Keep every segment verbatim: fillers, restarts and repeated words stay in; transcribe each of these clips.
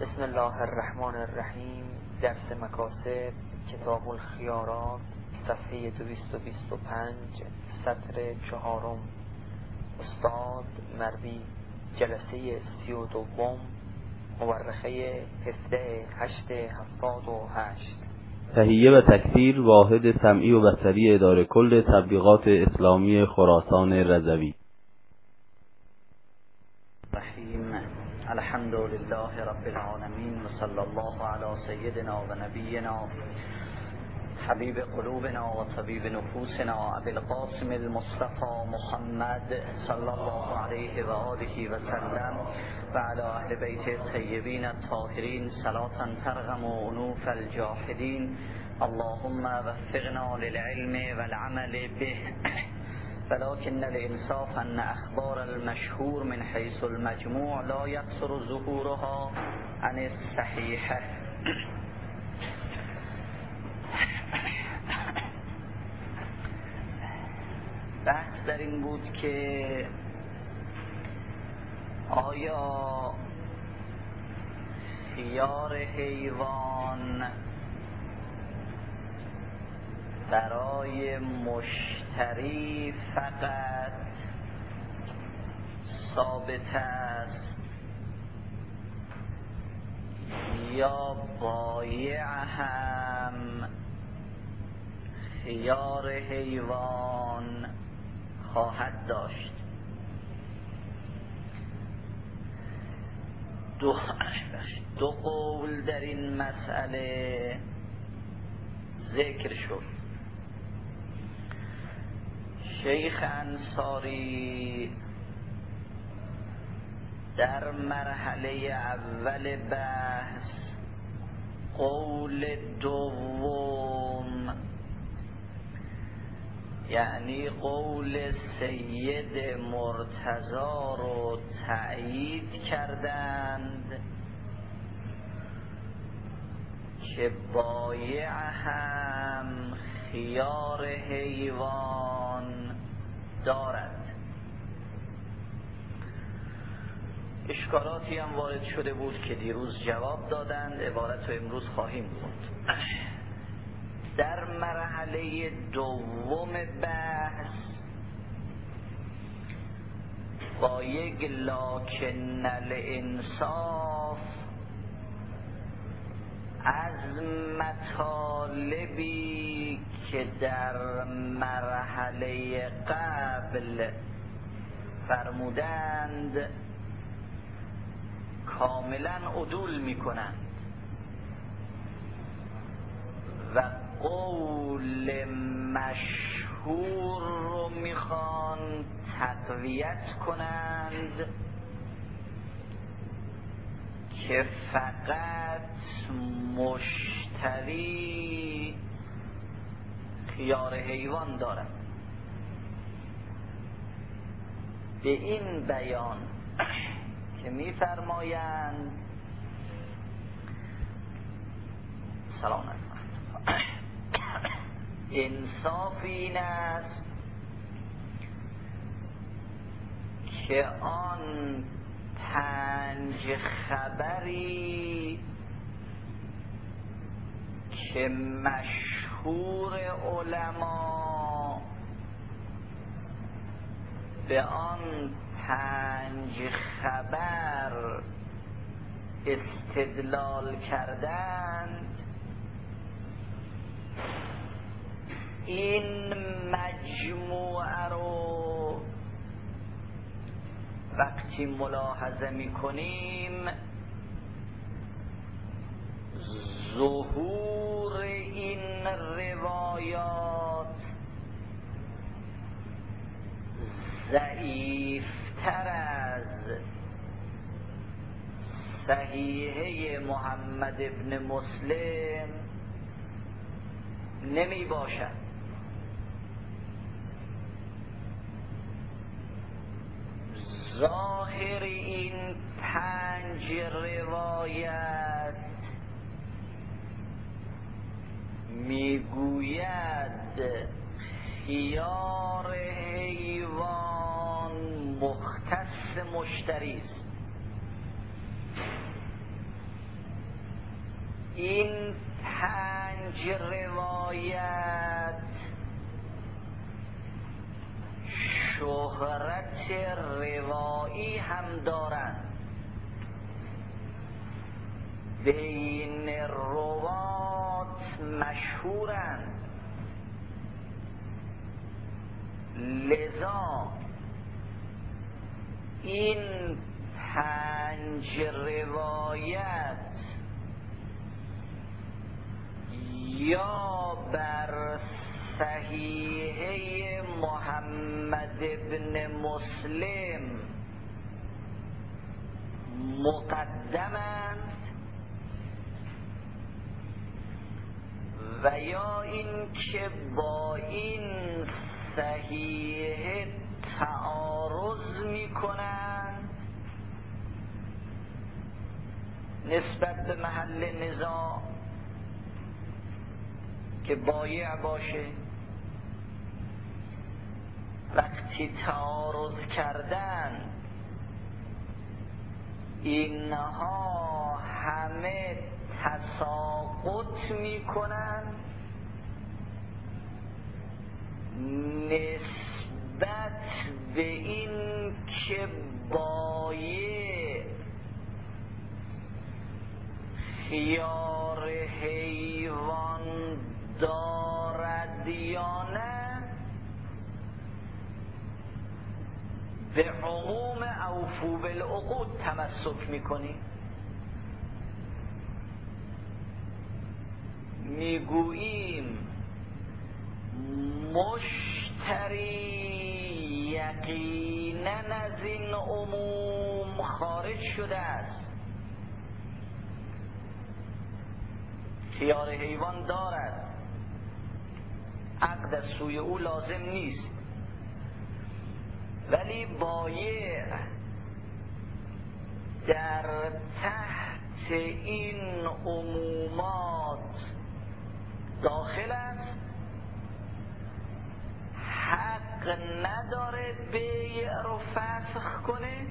بسم الله الرحمن الرحیم. درس مکاسب، کتاب الخیارات، صفحه دویست و بیست و پنج، سطر چهارم. استاد مروی، جلسه سی و دوم، مورخه هفده هشت هفتاد و هشت. تهیه و تکثیر واحد سمعی و بصری اداره کل تبلیغات اسلامی خراسان رضوی. رحیم. الحمد لله رب العالمین و صلی الله علی سیدنا و نبینا حبیب قلوبنا و طبیب نفوسنا ابی القاسم المصطفى محمد صلی الله علیه و آله و سلم و علی اهل بیت الطیبین الطاهرین صلاة ترغم انوف الجاحدین. اللهم وفقنا للعلم والعمل به ولكن الانصاف ان اخبار المشهور من حيث المجموع لا يقصر ظهورها عن الصحيحه. بحث در این بود که آیا خیار حیوان برای مشتری فقط ثابت است یا بایع هم خیار حیوان خواهد داشت؟ دو, دو قول در این مسئله ذکر شد. شیخ انصاری در مرحله اول بحث قول دوم، یعنی قول سید مرتضی رو تأیید کردند که بایع هم خیار حیوان دارد. اشکالاتی هم وارد شده بود که دیروز جواب دادند، عبارت رو امروز خواهیم بود. در مرحله دوم بحث با یک لکن الانصاف از مطالبی که در مرحله قبل فرمودند کاملا عدول می کنند و قول مشهور رو می خوان تقویت کنند که فقط مشتری خیار حیوان دارد. به این بیان که می‌فرمایند سلام علیکم، انصاف این است که آن پنج خبری که مشهور علما به آن پنج خبر استدلال کردند، این مجموعه رو وقتی ملاحظه می‌کنیم ظهور این روایات ضعیفتر از صحیحه محمد ابن مسلم نمی باشد. ظاهر این پنج روایت میگوید خیار حیوان مختص مشتری است. این پنج روایت شهرت روایی هم دارند، بین روات مشهورند، لذا این پنج روایت یا بر صحیحه محمد ابن مسلم مقدمند و یا این که با این صحیحه تعارض می کنند نسبت به محل نزاع که بایع باشه. وقتی تعارض کردن اینها همه تساقط می کنند نسبت به این که بایع خیار حیوان دارد یا نه به عموم اوفو بالعقود تمسک میکنی. میگوییم مشتری یقینا از این عموم خارج شده است، خیار حیوان دارد، عقد از سوی او لازم نیست، ولی بایع در تحت این عمومات داخل است، حق نداره بیع رو فسخ کنه،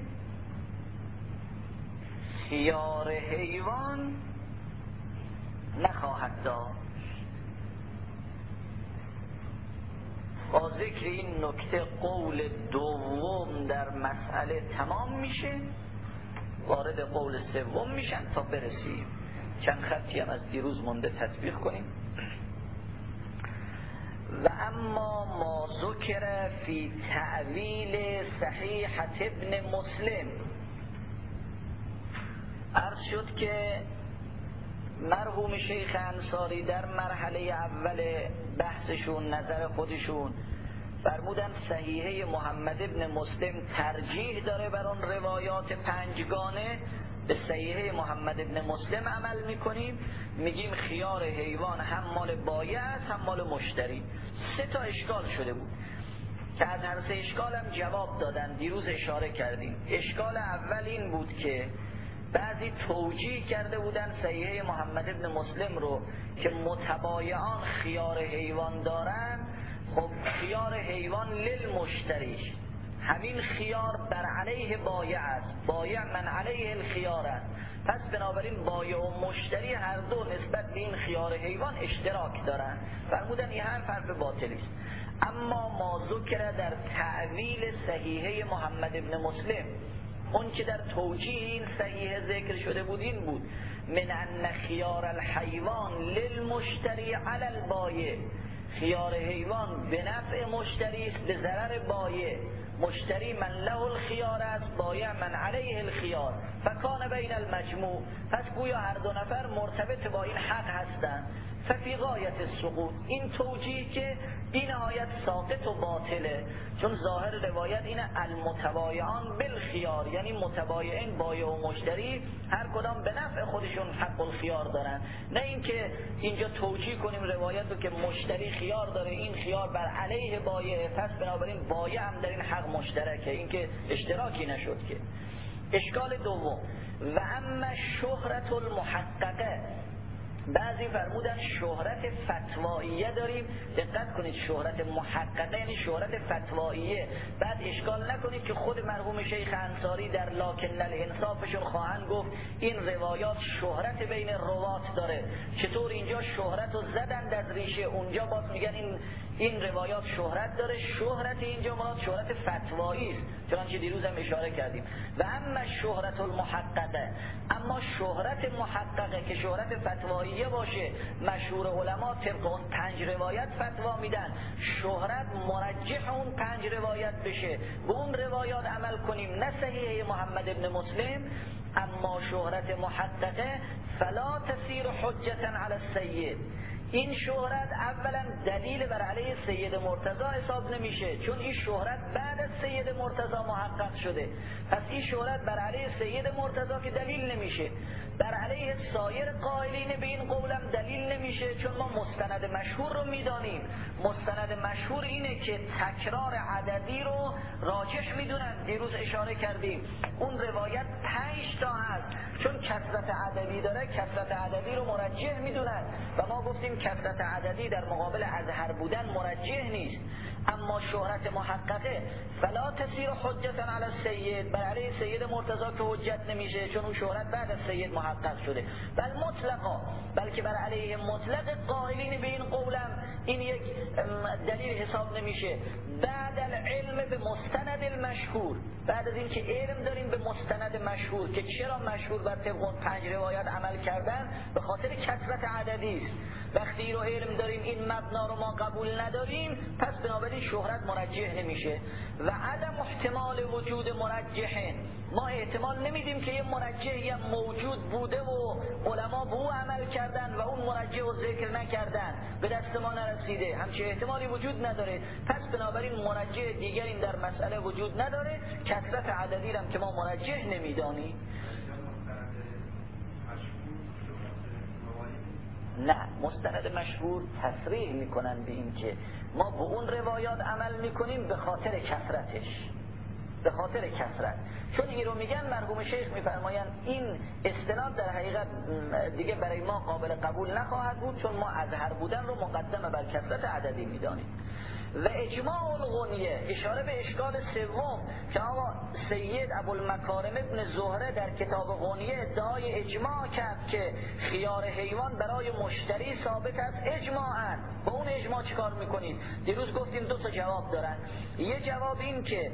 خیار حیوان نخواهد داشت. با ذکر این نکته قول دوم در مسئله تمام میشه، وارد قول سوم میشن تا برسیم. چند خطی هم از دیروز مونده تطبیق کنیم. و اما ما ذکر فی تعویل صحیحة ابن مسلم، عرض شد که مرحوم شیخ انصاری در مرحله اول بحثشون نظر خودشون فرمودن صحیحه محمد ابن مسلم ترجیح داره بر اون روایات پنجگانه، به صحیحه محمد ابن مسلم عمل میکنیم، میگیم خیار حیوان هم مال بایع است هم مال مشتری. سه تا اشکال شده بود که از هر سه اشکال هم جواب دادن، دیروز اشاره کردیم. اشکال اول این بود که بعضی توجیه کرده بودن صحیحه محمد ابن مسلم رو که متبایعان خیار حیوان دارن، خب خیار حیوان للمشتریش، همین خیار بر علیه بایع است، بایع من علیه الخیار است، پس بنابراین بایع و مشتری هر دو نسبت به این خیار حیوان اشتراک دارن. فرمودن این هم حرف باطلی است. اما ما ذکر در تعویل صحیحه محمد ابن مسلم، اون که در توجیه این صحیحه ذکر شده بود این بود من ان خیار الحیوان للمشتری علی البایع، خیار حیوان به نفع مشتری است به ضرر بایع، مشتری من له الخیار است، بایع من علیه الخیار، فکان بین المجموع، پس گویا هر دو نفر مرتبط با این حق هستند. ففی غایت السقوط، این توجیه که بی نهایت ساقط و باطله، چون ظاهر روایت اینه المتبایعان بالخیار، یعنی متبایعین بایع و مشتری هر کدام به نفع خودشون حق الخیار دارن، نه اینکه اینجا توجیه کنیم روایت رو که مشتری خیار داره، این خیار بر علیه بایع، پس بنابراین بایع هم در این حق مشترکه، این که اشتراکی نشد که. اشکال دوم، و اما شهرت المحققه، بعضی فرمودن شهرت فتواییه داریم. دقت کنید، شهرت محققه یعنی شهرت فتواییه. بعد اشکال نکنید که خود مرحوم شیخ انصاری در لکن الانصافشون خواهند گفت این روایات شهرت بین روات داره. چطور اینجا شهرت رو زدند از ریشه، اونجا باز میگن این این روایات شهرت داره. شهرت اینجا مراد شهرت فتوایی است، چنانچه دیروز هم اشاره کردیم. و اما شهرت المحققه، اما شهرت محققه که شهرت فتواییه باشه، مشهور علما طبق اون پنج روایت فتوا میدن، شهرت مرجح اون پنج روایت بشه، به اون روایات عمل کنیم، نه صحیح محمد ابن مسلم. اما شهرت محققه فلا تصیر حجتا علی السید، این شهرت اولا دلیل بر علیه سید مرتضی حساب نمیشه، چون این شهرت بعد از سید مرتضی محقق شده. پس این شهرت بر علیه سید مرتضی که دلیل نمیشه، بر علیه سایر قائلین به این قولم دلیل نمیشه، چون ما مستند مشهور رو میدانیم. مستند مشهور اینه که تکرار عددی رو راجح میدونن. دیروز اشاره کردیم اون روایت پنج تا هست، چون کثرت عددی داره کثرت عددی رو مرجح میدونن و ما گفتیم کثرت عددی در مقابل اظهر بودن مرجح نیست. اما شهرت محققه فلا تصیر حجتا علی السید، بر علیه سید مرتضی که حجت نمیشه، چون اون شهرت بعد از سید محقق شده. بل مطلقا، بلکه بر علیه مطلق قائلین به این قولم این یک دلیل حساب نمیشه. بعد العلم به مستند المشهور، بعد از این که علم داریم به مستند مشهور، که چرا مشهور بر طبق اون پنج روایت عمل کردن؟ به خاطر کثرت عددی است. وقتی رو علم داریم این مبنا رو ما قبول نداریم، پس بنابراین شهرت مرجح نمیشه. و عدم احتمال وجود مرجح، ما احتمال نمیدیم که یه مرجحی هم موجود بوده و علما به او عمل کردن و اون مرجح رو ذکر نکردن، به دست ما نرسیده، همچین احتمالی وجود نداره. پس بنابراین مرجح دیگری در مسئله وجود نداره، کثرت عددی هم که ما مرجح نمیدانیم. نه، مستند مشهور تصریح میکنن به این که ما به اون روایات عمل میکنیم به خاطر کثرتش، به خاطر کثرت. چون این رو میگن مرحوم شیخ میفرمایند این استناد در حقیقت دیگه برای ما قابل قبول نخواهد بود، چون ما اظهر بودن رو مقدم بر کثرت عددی میدانیم. و اجماع الغنیه، اشاره به اشکال سوم که آقا سید ابوالمکارم ابن زهره در کتاب غنیه ادعای اجماع کرد که خیار حیوان برای مشتری ثابت است اجماعاً. با اون اجماع چیکار میکنید؟ دیروز گفتیم دو تا جواب دارن. یه جواب این که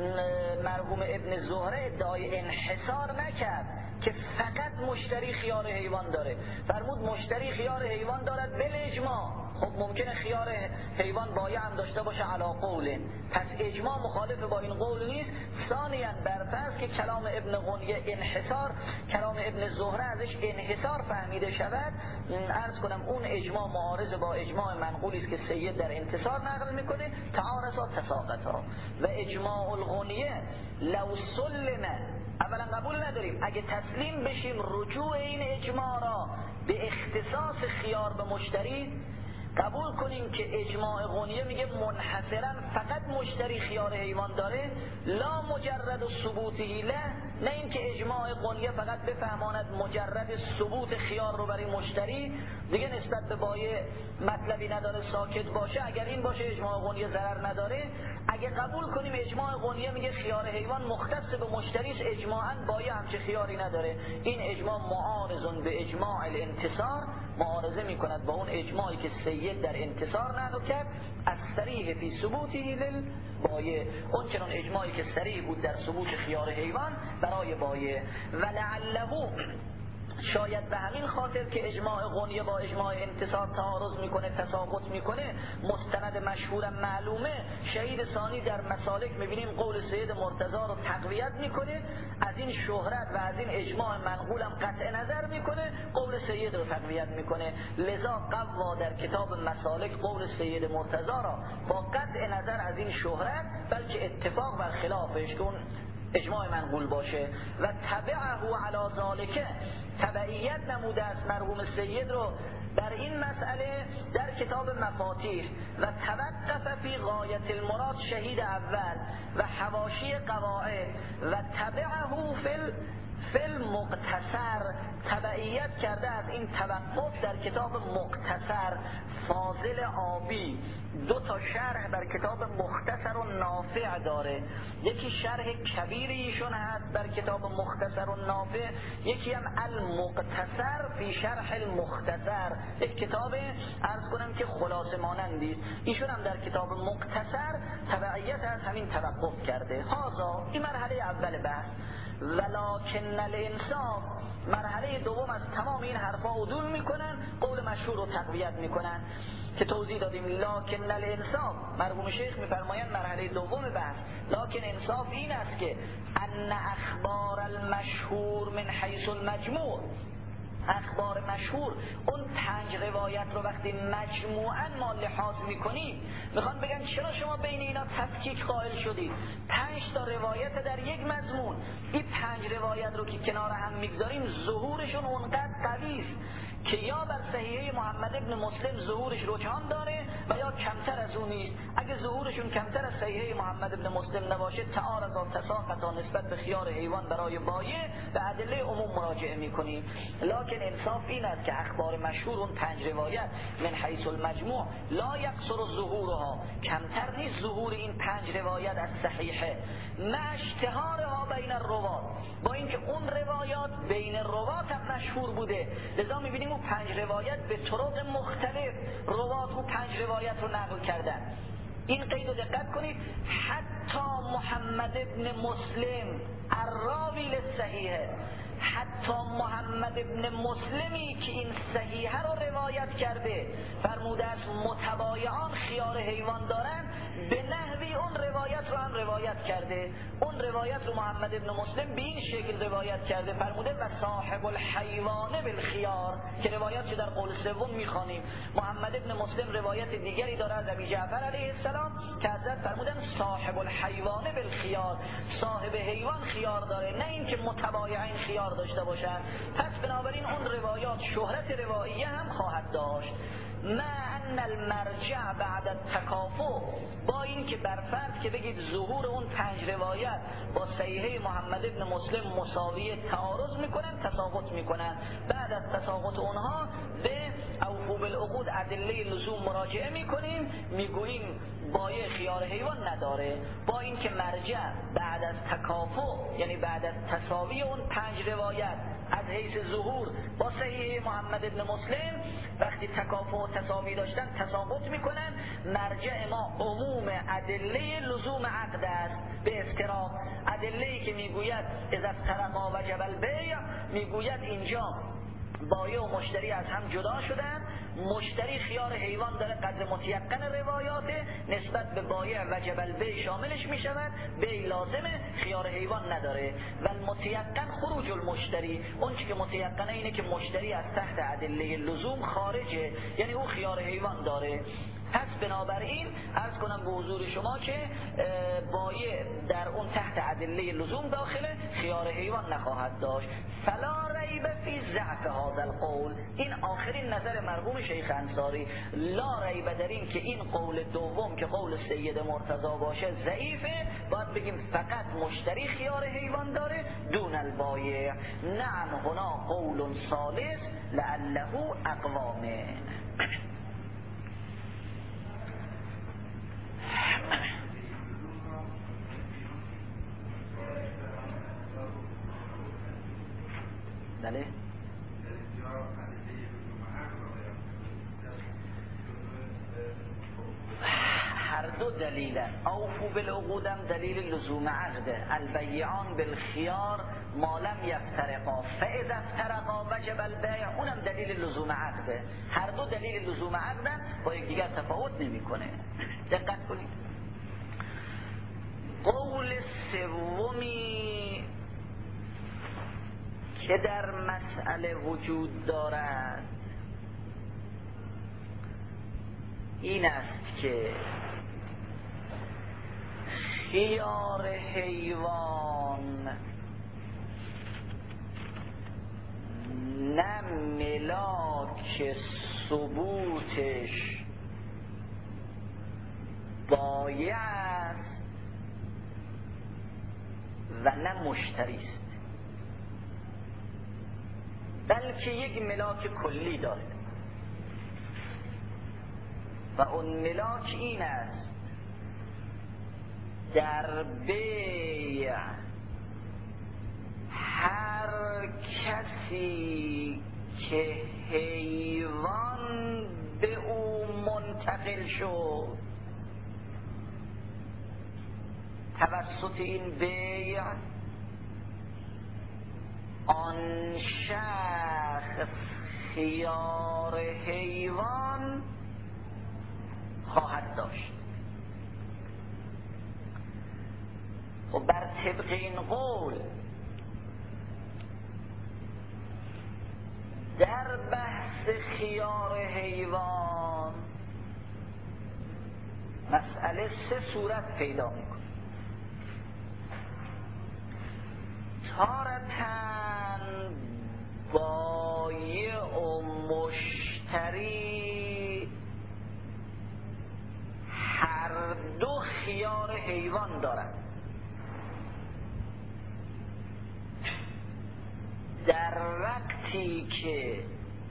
مرحوم ابن زهره ادعای انحصار نکرد که فقط مشتری خیار حیوان داره، فرمود مشتری خیار حیوان دارد بل اجماع. خب ممکنه خیار حیوان بایع هم داشته باشه علا قول، پس اجماع مخالف با این قول نیست. ثانیاً برفرض که کلام ابن غنیه انحصار، کلام ابن زهره ازش انحصار فهمیده شود، عرض کنم اون اجماع معارض با اجماع منقولی است که سید در انتصار نقل میکنه، تعارضات تساقطا. و اجماع الغنیه لو سلمه، اولا قبول نداریم، اگه تسلیم بشیم رجوع این اجماع را به اختصاص خیار به مشتری، قبول کنیم که اجماع غنیه میگه منحصرا فقط مشتری خیار حیوان داره، لا مجرد ثبوته له، نه این که اجماع غنیه فقط بفهماند مجرد ثبوت خیار رو برای مشتری دیگه نسبت به بایع مطلبی نداره ساکت باشه. اگر این باشه اجماع غنیه ضرر نداره. اگه قبول کنیم اجماع غنیه میگه خیار حیوان مختص به مشتری است، اجماعاً بایع همچه خیاری نداره، این اجماع معارض به اجماع الانتصار، معارضه میکند با اون اجماعی که سید در انتصار نقل کرد از صریح فی ثبوته للبایع، اون چنان اجماعی که صریح بود در ثبوت خیار حیوان برای بایع. و لعله، شاید به همین خاطر که اجماع غنیه با اجماع انتصار تعارض میکنه، تساقط میکنه، مستند مشهورم معلومه، شهید ثانی در مسالک میبینیم قول سید مرتضی رو تقویت میکنه، از این شهرت و از این اجماع منقولم قطع نظر میکنه، قول سید رو تقویت میکنه. لذا قوا در کتاب مسالک قول سید مرتضی را با قطع نظر از این شهرت، بلکه اتفاق بر خلافش که اون اجماع منقول باشه. و تبعه علی ذالک، تبعیت نموده است مرحوم سید رو در این مسئله در کتاب مفاتیح. و توقف فی غایت المراد شهید اول و حواشی قواعد و تبعه فی فیلم مقتصر تبعیت کرده از این توقف در کتاب مقتصر فاضل آبی. دو تا شرح در کتاب مختصر و نافع داره، یکی شرح کبیر ایشون هست در کتاب مختصر و نافع، یکی هم المقتصر فی شرح المختصر، یک کتاب عرض کنم که خلاصه مانندی است. ایشون هم در کتاب مقتصر تبعیت از همین توقف کرده. هازا این مرحله اول بحث. ولکن الانصاف، مرحله دوم از تمام این حرفا عدول میکنن، قول مشهور رو تقویت میکنن که توضیح دادیم. لکن الانصاف، مرحوم شیخ میفرمایند مرحله دوم بحث، لکن انصاف این است که ان اخبار المشهور من حیث المجموع، اخبار مشهور اون پنج روایت رو وقتی مجموعاً ما لحاظ میکنیم، میخوان بگن چرا شما بین اینا تفکیک قائل شدید؟ پنج تا روایت در یک مضمون، این پنج روایت رو که کنار هم میگذاریم ظهورشون اونقدر قوی است که یا بر صحیحه محمد ابن مسلم ظهورش رجحان داره و یا کمتر از اون نیست. اگه ظهورشون کمتر از صحیحه محمد ابن مسلم نباشه، تعارض و تساقط نسبت به خیار حیوان برای بایع به ادله عموم مراجعه میکنیم. لکن انصاف این است که اخبار مشهور اون پنج روایت من حیث المجموع لا یقصر ظهورها، کمتر نیست ظهور این پنج روایت از صحیحه، مع اشتهارها بین الروات، با اینکه اون روایات بین روات هم مشهور بوده. لذا میبینیم اون پنج روایت به طرق مختلف روات اون پنج روایت رو نقل کردن. این قید رو دقت کنید، حتی محمد ابن مسلم الراوی للصحیحه، حتی محمد ابن مسلمی که این صحیحه رو روایت کرده فرموده است متبایعان خیار حیوان دارن، به نحوی اون روایت رو هم روایت کرده. اون روایت رو محمد ابن مسلم به این شکل روایت کرده، فرموده و صاحب الحیوان بالخیار، که روایت در قول سوم میخوانیم. محمد ابن مسلم روایت دیگری داره از ابی جعفر علیه السلام که حضرت فرمودن صاحب الحیوان بالخیار، صاحب حیوان خیار داره، نه اینکه متبایعین خیار داشته باشن. پس بنابراین اون روایات شهرت رواییه هم خواهد داشت. ما ان المرجع بعد التکافؤ، با این که برفرض که بگید ظهور اون پنج روایت با صحیحه محمد ابن مسلم مساوی تعارض میکنن، تساقط میکنن، بعد از تساقط اونها به اوفوا بالعقود ادله لزوم مراجعه میکنیم، میگوییم بایع خیار حیوان نداره. با این که مرجع بعد از تکافؤ یعنی بعد از تساوی اون پنج روایت از حیث ظهور با صحیح محمد ابن مسلم وقتی تکافؤ و تساوی داشتن تساقط میکنن، مرجع ما عموم ادله لزوم عقد است به افتراق. ادله‌ای که میگوید اذا افترقا وجب البیع، میگوید اینجا بایع و مشتری از هم جدا شدن، مشتری خیار حیوان داره، قدر متیقن روایاته، نسبت به بایع وجب البیع شاملش می شود، بیع لازمه، خیار حیوان نداره. و المتیقن خروج المشتری، اون چی که متیقنه اینه که مشتری از تحت ادله لزوم خارجه، یعنی او خیار حیوان داره. پس بنابراین عرض کنم به حضور شما که بایع در اون تحت ادله لزوم داخله، خیار حیوان نخواهد داشت. فلا ریب فی ضعف هذا القول، این آخرین نظر مرحوم شیخ انصاری، لا ریب در این که این قول دوم که قول سید مرتضی باشه ضعیفه، باید بگیم فقط مشتری خیار حیوان داره دون البایع. نعم هنا قول ثالث لعله اقوامه. بله هر دو دلیل، اوفوا بالعقودم دلیل لزوم عقده، البیعان بالخیار ما لم یفترقا فاذا افترقا وجب البیع، اونم دلیل لزوم عقده. هر دو دلیل لزوم عقدن، با یکدیگر تفاوت نمیکنه. دقت کنید. قول سومی که در مسئله وجود دارد این است که خیار حیوان نه ملاک ثبوتش بایع است و نه مشتری است. بلکه یک ملاک کلی داره و اون ملاک این است: در بیع هر کسی که حیوان به او منتقل شد توسط این بیع، آن شخص خیار حیوان خواهد داشت. و بر طبق این قول در بحث خیار حیوان مسئله سه صورت پیدا میکنه. تارتاً بایع و مشتری هر دو خیار حیوان دارند. در وقتی که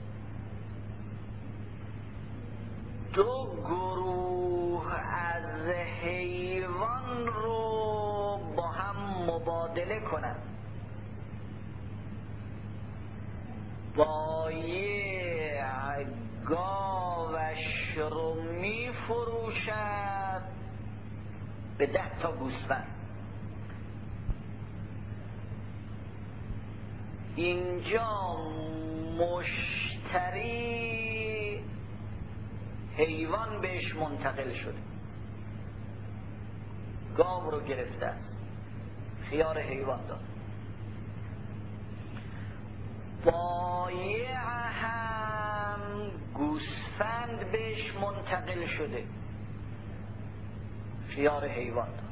دو گروه از حیوان رو با هم مبادله کنند، بایع گاوش رو می فروشد به ده تا گوسفند. اینجا مشتری حیوان بهش منتقل شده، گاو رو گرفته است، خیار حیوان داد. بایع هم گوسفند بهش منتقل شده، خیار حیوان داد.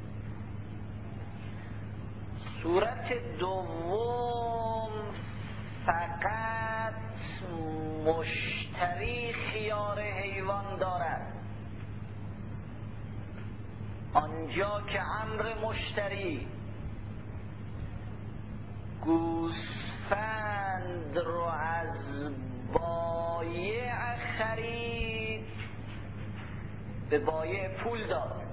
صورت دوم فقط مشتری خیار حیوان دارد. آنجا که امر مشتری گوسفند رو از بایع خرید، به بایع پول داد.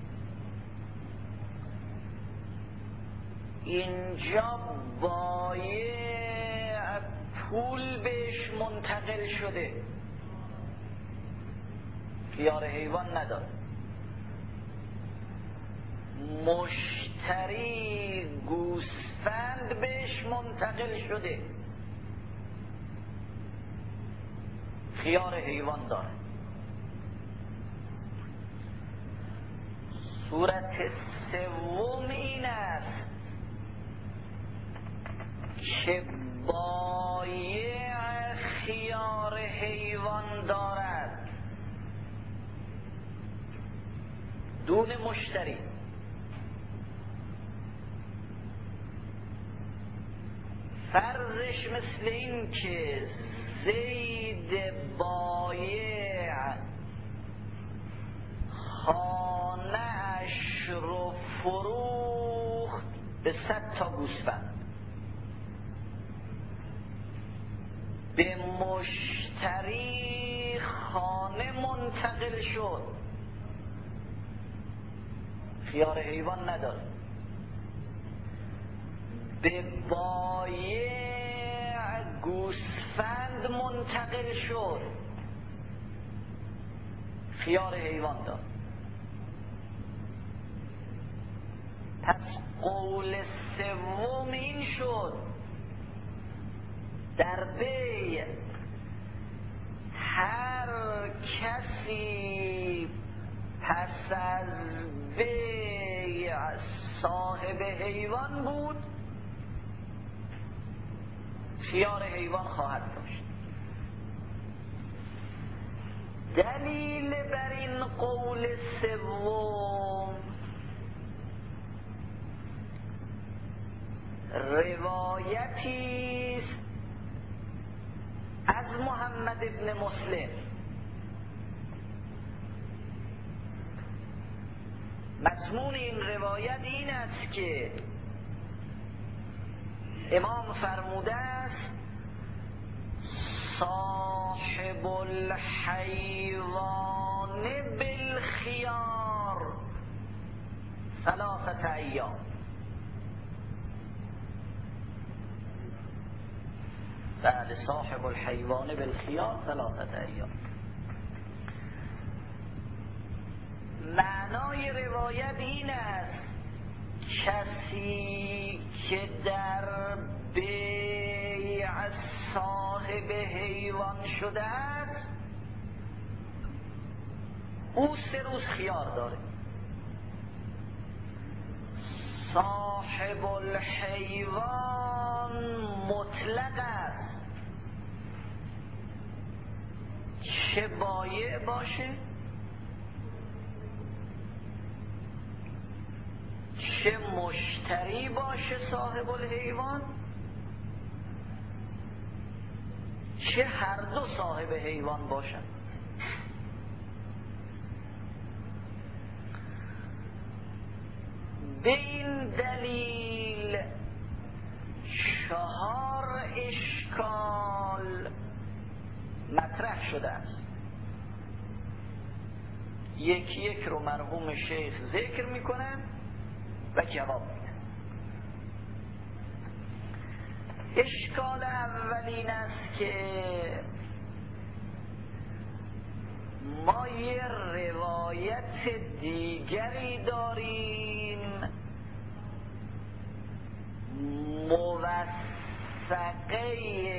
اینجا بایع پول بهش منتقل شده، خیار حیوان نداد. مشتری گوسفند بهش منتقل شده، خیار حیوان داره. صورت سوم این است که بایع خیار حیوان دارد، دون مشتری. فرضش مثل این که زید بایع خانه‌اش رو فروخت به صد تا گوسفند، به مشتری خانه منتقل شد، خیار حیوان نداره. به بایع گوسفند منتقل شد، خیار حیوان داد. پس قول سوم این شد: در بیع هر کسی پس از بیع صاحب حیوان بود، خیار حیوان خواهد داشت. دلیل بر این قول سوم روایتی است از محمد ابن مسلم. مضمون این روایت این است که امام فرموده است: صاحب الحیوان بالخیار ثلاثة ایام. بله، صاحب الحیوان بالخیار ثلاثة ایام. معنای روایت این است کسی که در بیع صاحب حیوان شده است او سه روز خیار داره. صاحب الحیوان مطلق است، چه بایع باشه چه مشتری باشه صاحب الحیوان، چه هر دو صاحب حیوان باشن. به این دلیل چهار اشکال مطرح شده است. یکی یک رو مرحوم شیخ ذکر میکنن و جواب میدن. اشکال اولین است که ما یه روایت دیگری داریم موثقه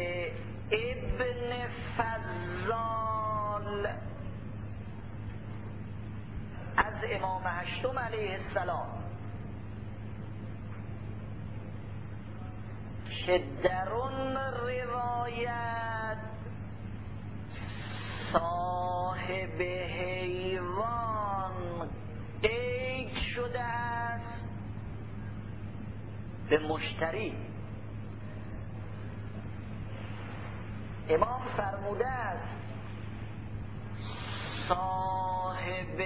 ابن فضال از امام هشتم علیه السلام که در اون روایت صاحب حیوان قید شده است به مشتری. امام فرموده است صاحب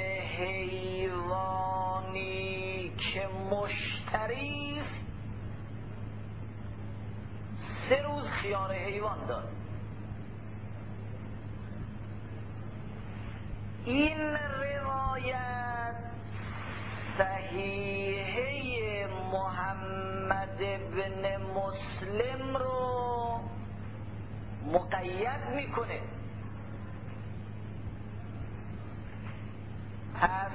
حیوانی که مشتری است سه روز خیار حیوان داد. این روایت صحیحه محمد بن مسلم رو مقید میکنه. پس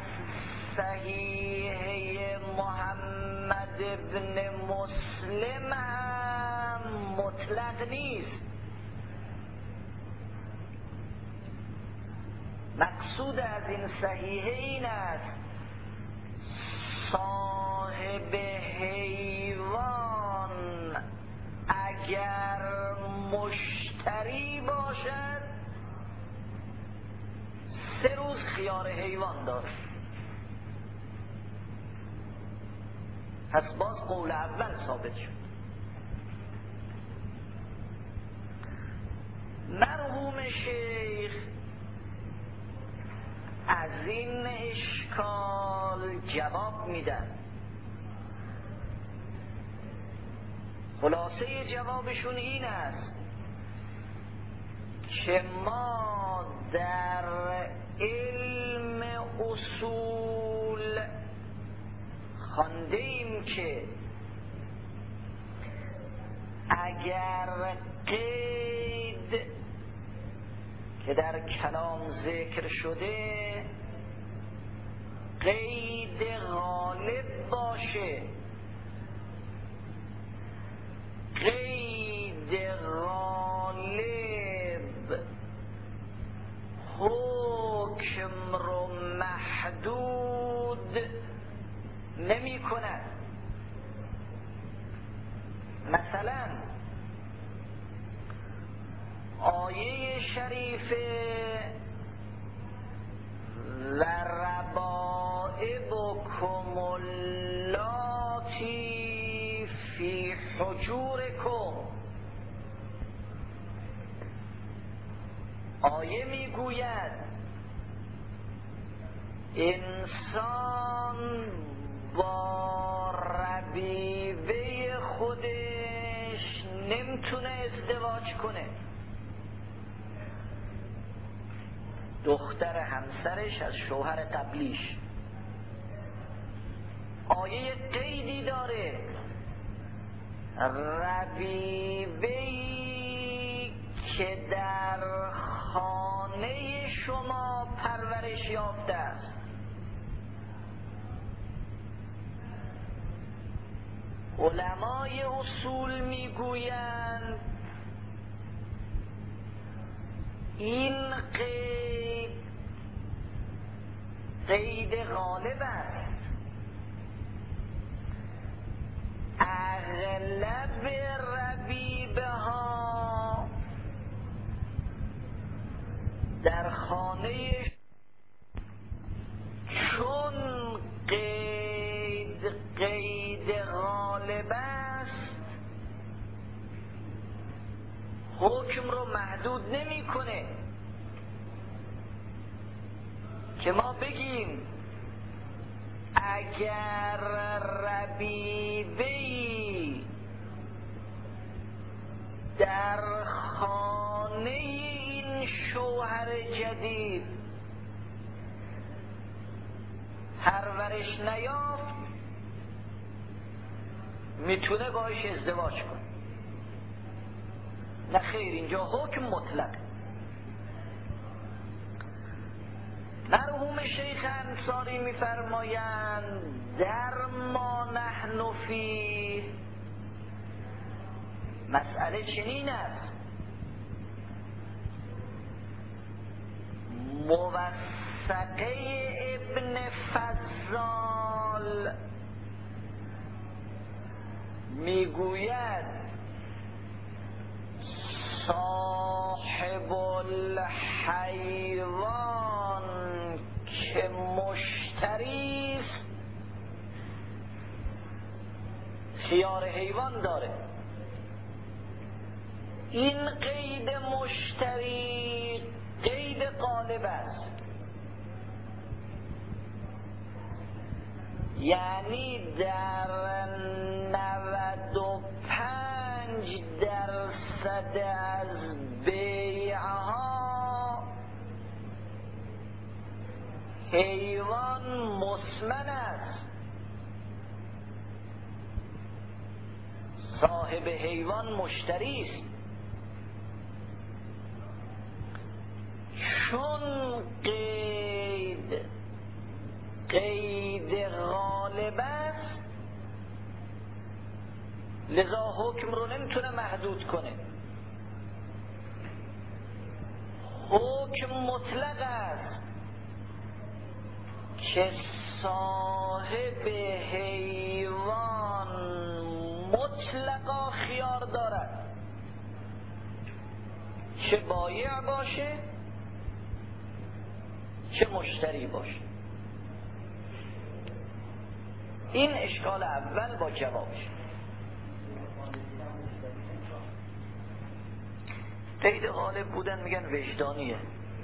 صحیحه محمد بن مسلم هم مطلق نیست. مقصود از این صحیحه این است صاحب حیوان اگر مشتری باشد سه روز خیار حیوان داره. پس باز قول اول ثابت شد. مرحوم شیخ از این اشکال جواب میدن. خلاصه جوابشون این است که ما در علم اصول خوانده ایم که اگر قید که در کلام ذکر شده قید غالب باشه، قید غالب حکم رو محدود نمی کند. مثلا آیه شریفه و ربائبکم اللاتی فی حجورکم، آیه میگوید انسان با ربیبه خودش نمیتونه ازدواج کنه. دختر همسرش از شوهر قبلیش. آیه قیدی داره، ربیبه‌ای که در خانه شما پرورش یافته است. علمای اصول میگویند این قید قید غالب است. اغلب ربیبه ها در خانه چون قید قید غالب است حکم رو محدود نمی کنه که ما بگیم اگر ربیبه‌ای در خانه این شوهر جدید پرورش نیافت میتونه باش ازدواج کنه. نه خیر، اینجا حکم مطلق. مرحوم شیخ انصاری میفرمایند در ما نحن فیه مسئله چنین است، موثقه ابن فضال میگوید صاحب الحیوان که مشتری است خیار حیوان داره. این قید مشتری قید غالب است، یعنی در نود و پنج درصد از بیعها حیوان مسمن است، صاحب حیوان مشتری است. چون قید قید غالب است لذا حکم رو نمیتونه محدود کنه. حکم مطلق است که صاحب حیوان مطلقا خیار دارد، چه بایع باشه چه مشتری باشه. این اشکال اول با جوابش. قید غالب بودن میگن وجدانیه،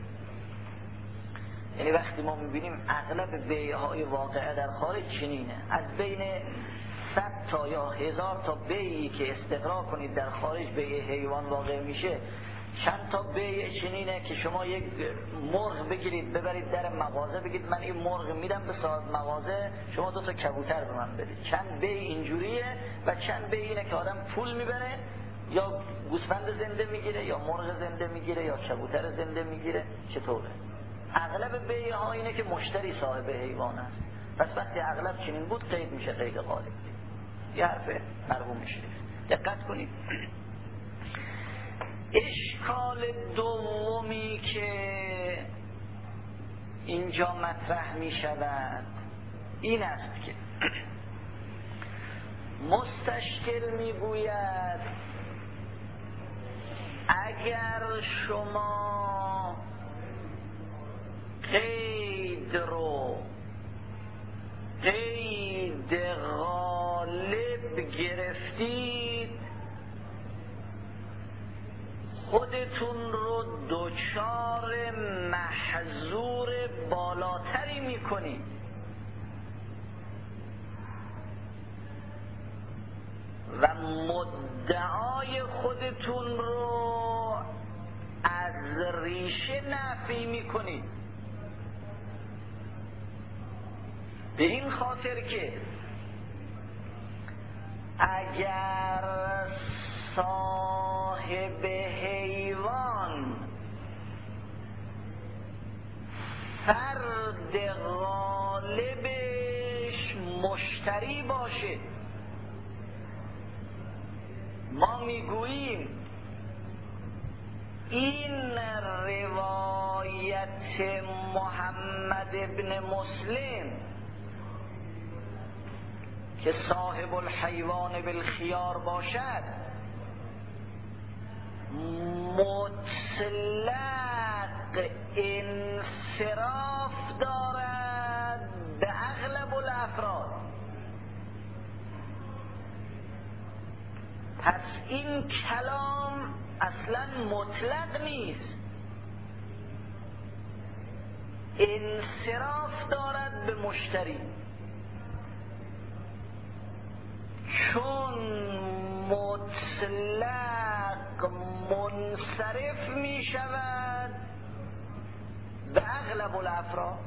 یعنی وقتی ما میبینیم اغلب بیعهای واقعه در خارج چنینه، از بین صد تا یا هزار تا بیعی که استقرا کنید در خارج بیع حیوان واقع میشه، چند تا بیع چنینه که شما یک مرغ بگیرید ببرید در مغازه بگید من این مرغ میدم به صاحب مغازه، شما دو تا کبوتر به من بدید. چند بیع اینجوریه و چند بیع اینه که آدم پول میبره یا گوسفند زنده میگیره یا مرغ زنده میگیره یا کبوتر زنده میگیره. چطوره؟ اغلب بیع ها اینه که مشتری صاحب حیوان است. پس وقتی اغلب چنین بود قید میشه قید غالب. یه حرف مرحوم شریف. دقت کنید. اشکال دومی که اینجا مطرح می شود این است که مستشکل می گوید اگر شما قید رو قید غالب گرفتید خودتون رو دوچار محظور بالاتری میکنید. و مدعای خودتون رو از ریشه همیشه نفی میکنید. به این خاطر که اگر صاحب حیوان فرد غالبش مشتری باشه، ما میگوییم این روایت محمد ابن مسلم که صاحب الحیوان بالخیار باشد مطلق انصراف دارد به اغلب الافراد. پس این کلام اصلا مطلق نیست، انصراف دارد به مشتری، چون مطلق منصرف می شود به اغلب الافراد.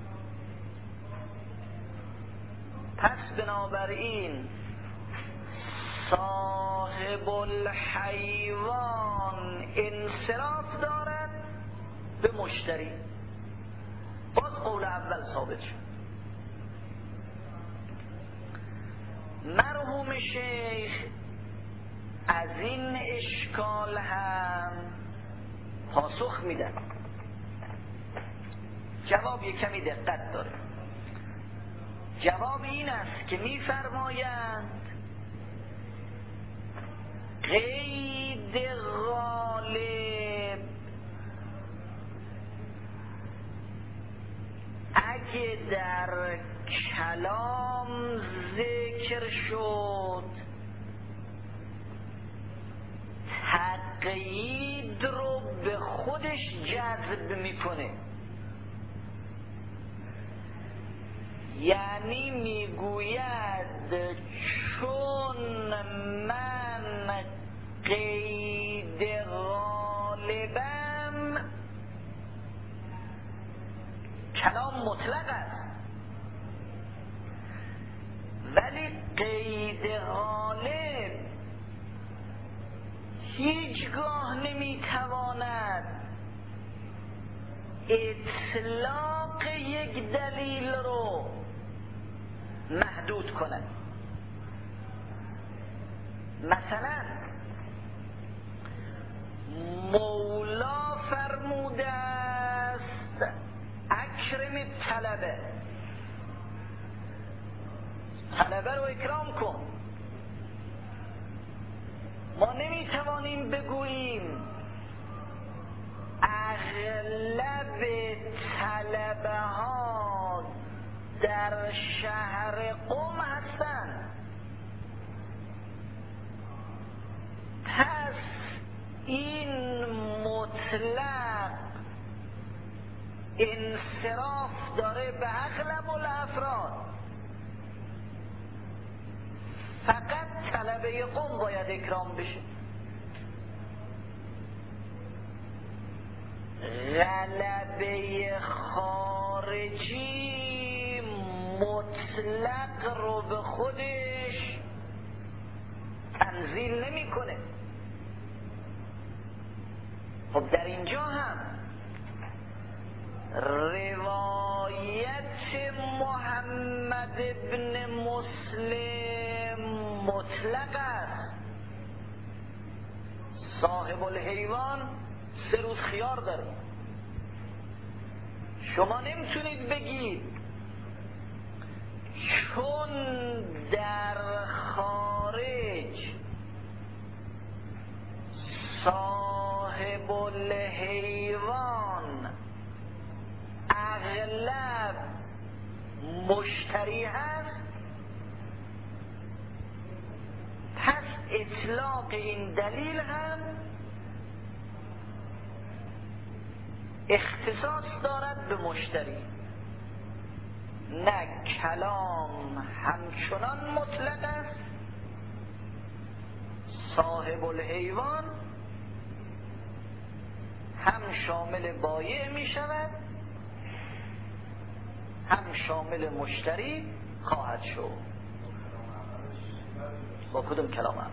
پس بنابراین صاحب الحیوان انصراف دارد به مشتری. باز قول اول ثابت شد. مرحوم شیخ از این اشکال هم پاسخ میدن. جواب یک کمی دقت داره. جواب این است که میفرمایند قید غالب اگه در کلام ذکر شد تقیید رو به خودش جذب میکنه، یعنی میگوید چون من قید غالبم، کلام مطلق است ولی قید غالب هیچگاه نمیتواند اطلاق یک دلیل رو محدود کند. مثلا مولا فرموده است اکرم طلبه، طلبه رو اکرام کن. ما نمیتوانیم بگوییم اغلب طلبه ها در شهر قم هستند، پس این مطلق انصراف داره به اغلب الافراد، فقط طلبه قم باید اکرام بشه. غلبه خارجی مطلق رو به خودش تنزیل نمیکنه. خب در اینجا هم روایت محمد ابن مسلم مطلق است. صاحب الحیوان سه روز خیار داره. شما نمیتونید بگید چون در خارج صاحب الحیوان اغلب مشتری هست، پس اطلاق این دلیل هم اختصاص دارد به مشتری. نه کلام همچنان مطلق است، صاحب الحیوان هم شامل بایع می شود هم شامل مشتری خواهد شد. با کدوم کلام هم؟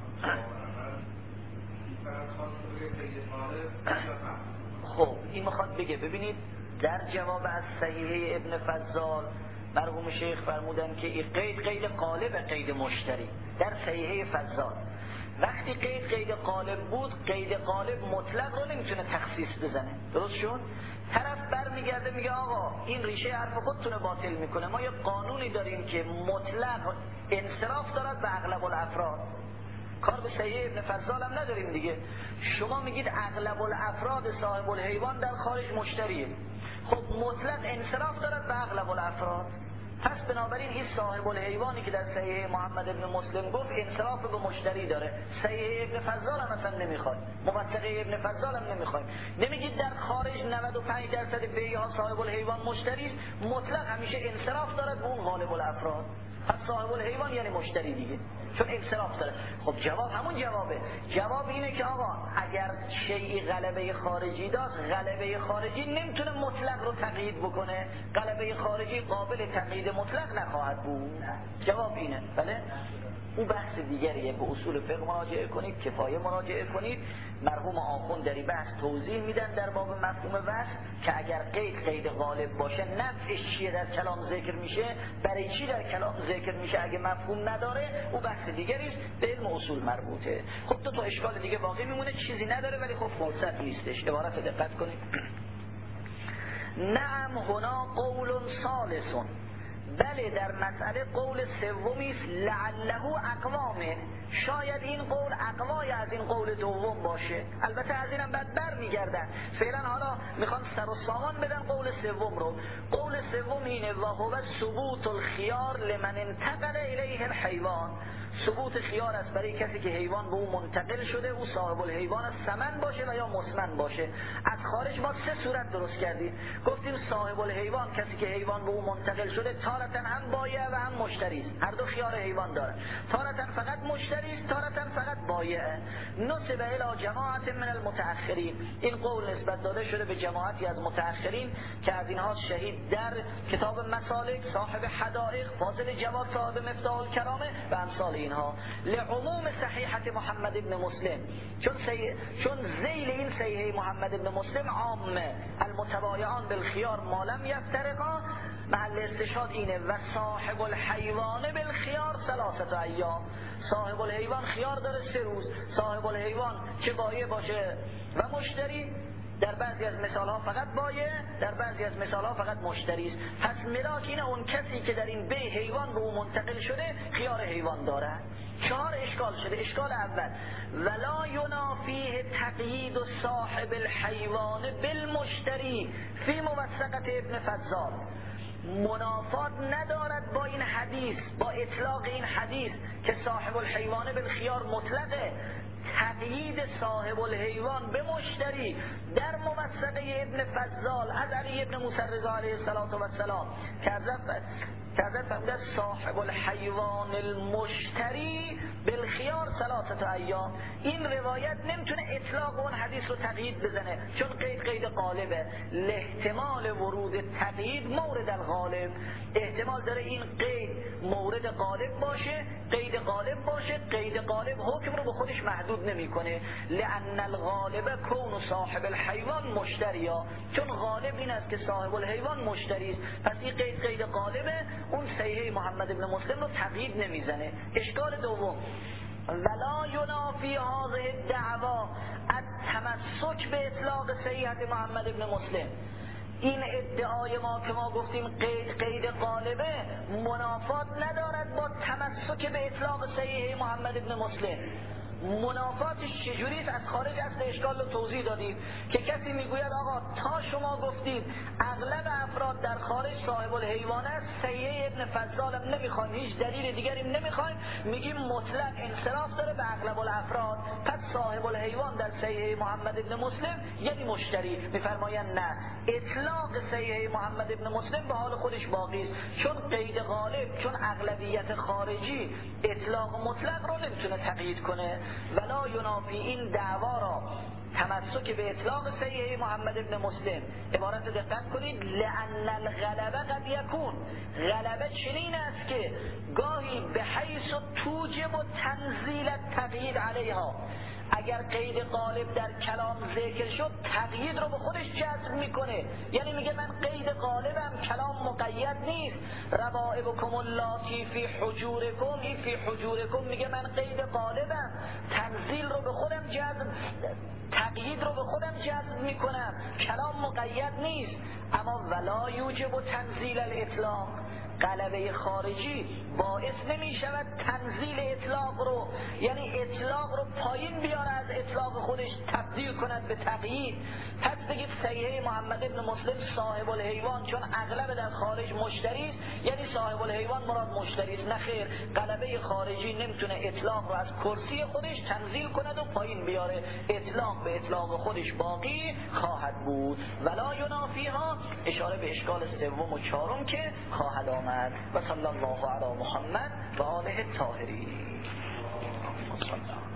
خب این میخواد بگه ببینید در جواب از صحیحه ابن فضال مرحوم شیخ فرمودن که این قید قید قالب قید مشتری در صحیحه فضال. وقتی قید قید قالب بود قید قالب مطلق رو نمیتونه تخصیص بزنه، درست شد؟ طرف برمیگرده میگه آقا این ریشه حرف خودتونه باطل میکنه، ما یه قانونی داریم که مطلق انصراف دارد به اغلب الافراد، کار به صحیح ابن فضال هم نداریم دیگه. شما میگید اغلب الافراد صاحب الحیوان در خارج مشتریه، خب مطلق انصراف دارد به اغلب الافراد، پس بنابراین این صاحب الحیوانی که در صحیح محمد ابن مسلم گفت انصراف به مشتری داره. صحیح ابن فضال هم اصلا نمیخواد، موثقه ابن فضال هم نمیخوایم. نمیگید در خارج نود و پنج درصد بیعها صاحب الحیوان مشتری است، مطلق همیشه انصراف دارد به اون غالب الافراد، پس صاحب الحیوان یعنی مشتری دیگه، چون انصراف داره. خب جواب همون جوابه. جواب اینه که آقا اگر شیئی غلبه خارجی داشت، غلبه خارجی نمیتونه مطلق رو تقیید بکنه، غلبه خارجی قابل تقیید مطلق نخواهد بود. جواب اینه. بله اون بحث دیگریه، به اصول فقه مراجعه کنید، کفایه مراجعه کنید. مرحوم آخوند در این بحث توضیح میدن در باب مفهوم وصف که اگر قید قید غالب باشه نفعش چیه در کلام ذکر میشه، برای چی در کلام ذکر میشه، اگه مفهوم نداره او بحث دیگری است، به علم اصول مربوطه. خب تو تا اشکال دیگه باقی میمونه، چیزی نداره ولی خب فرصت نیستش. عبارت دقت کنید. نعم هنا قول ثالث، بله در مسئله قول سومی است، لعله اقوامه، شاید این قول اقوای از این قول دوم باشه. البته از اینم بعد بر میگردن، فعلا حالا میخوان سر و سامان بدن قول سوم رو. قول سوم اینه و هو ثبوت الخيار لمن انتقل الیه الحیوان، ثبوت خیار است برای کسی که حیوان به او منتقل شده، او صاحب الحیوان سمن باشه و یا مسمن باشه. از خارج ما سه صورت درست کردیم، گفتیم صاحب الحیوان کسی که حیوان به او منتقل شده تارتا هم بایع و هم مشتری است، هر دو خیار حیوان داره، تارتا فقط مشتری است، تارتا فقط بایع. نسب الی جماعت من المتأخرین، این قول نسبت داده شده به جماعتی از متأخرین که از اینها شهید در کتاب مسالک صاحب حدائق، فاضل جواد صاحب مفتاح الکرامه و امثال اینها، لعموم صحیحه محمد ابن مسلم، چون سی... چون ذیل این صحیحه محمد ابن مسلم عامه، المتبایعان بالخیار ما لم یفترقا، محل استشهاد اینه و صاحب الحیوان بالخیار ثلاثه ایام، صاحب الحیوان خیار داره سه روز، صاحب الحیوان چه بایع باشه و مشتری، در بعضی از مثال ها فقط بایع، در بعضی از مثال ها فقط مشتری است. پس ملاک اینه اون کسی که در این بیع حیوان به او منتقل شده خیار حیوان داره. چهار اشکال شده. اشکال اول ولا ینافیه تقیید صاحب الحیوان بالمشتری فی موثقه ابن فضال، منافات ندارد با این حدیث، با اطلاق این حدیث که صاحب الحیوان بالخیار مطلقه، تقیید صاحب الحیوان به مشتری در موثقه ابن فضال از علی ابن موسی رضا علیه السلام که حضرت فرموده صاحب الحیوان المشتری بالخیار ثلاثه ایام. این روایت نمیتونه اطلاق اون حدیث رو تقیید بزنه، چون قید قید غالبه، لاحتمال ورود تقیید مورد الغالب، احتمال داره این قید مورد غالب باشه، قید غالب باشه، قید غالب حکم رو به خودش محدود نمیکنه، لان الغالب کون صاحب الحیوان مشتریا، چون غالب این است که صاحب الحیوان مشتری است، پس این قید قید غالبه، اون صحیحه محمد ابن مسلم رو تقیید نمیزنه. اشکال دوم ولا ینافی هذه الدعوا التمسک به اطلاق صحیحه محمد ابن مسلم، این ادعای ما که ما گفتیم قید قید غالبه منافات ندارد با تمسک به اطلاق صحیحه محمد ابن مسلم. منافاتش چجوری است؟ از خارج اصل اشکال رو توضیح دادیم که کسی میگوید آقا تا شما گفتید اغلب افراد در خارج صاحب الحیوان است، صحیحه ابن فضال هم نمیخوایم، هیچ دلیل دیگری نمیخوایم، میگیم مطلق انصراف داره به اغلب الافراد، پس صاحب الحیوان در صحیحه محمد ابن مسلم یعنی مشتری. میفرمایند نه، اطلاق صحیحه محمد ابن مسلم به حال خودش باقی است، چون قید غالب، چون اغلبیت خارجی اطلاق مطلق رو نمیتونه تقیید کنه. ولا ینافی، این دعوا را تمسک به اطلاق صحیح محمد ابن مسلم. عبارت دقت کنید، لأن الغلبه قد یکون، غلبه چنین است که گاهی به حیث توجب و تنزیل تقیید علیها، اگر قید غالب در کلام ذکر شد تقیید رو به خودش جذب میکنه، یعنی میگه من قید غالبم، کلام مقید نیست. ربائبکم اللاتی فی حجورکم، این فی حجورکم میگه من قید غالبم، تنزیل رو به خودم جذب، تقیید رو به خودم جذب میکنم، کلام مقید نیست. اما ولا یوجب و تنزیل الاطلاق، غلبه خارجی باعث نمی شود تنزیل اطلاق رو، یعنی اطلاق رو پایین بیاره از اطلاق خودش تبدیل کند به تقیید. پس بگید صحیح محمد ابن مسلم صاحب الحیوان چون اغلب در خارج مشتری است، یعنی صاحب الحیوان مراد مشتری است. نه خیر، غلبه خارجی نمیتونه اطلاق رو از کرسی خودش تنزیل کند و پایین بیاره، اطلاق به اطلاق خودش باقی خواهد بود. ولا ینافیها، اشاره به اشکال سوم و چهارم که خواهد آمد. و صلی الله علی محمد و آله الطاهرین.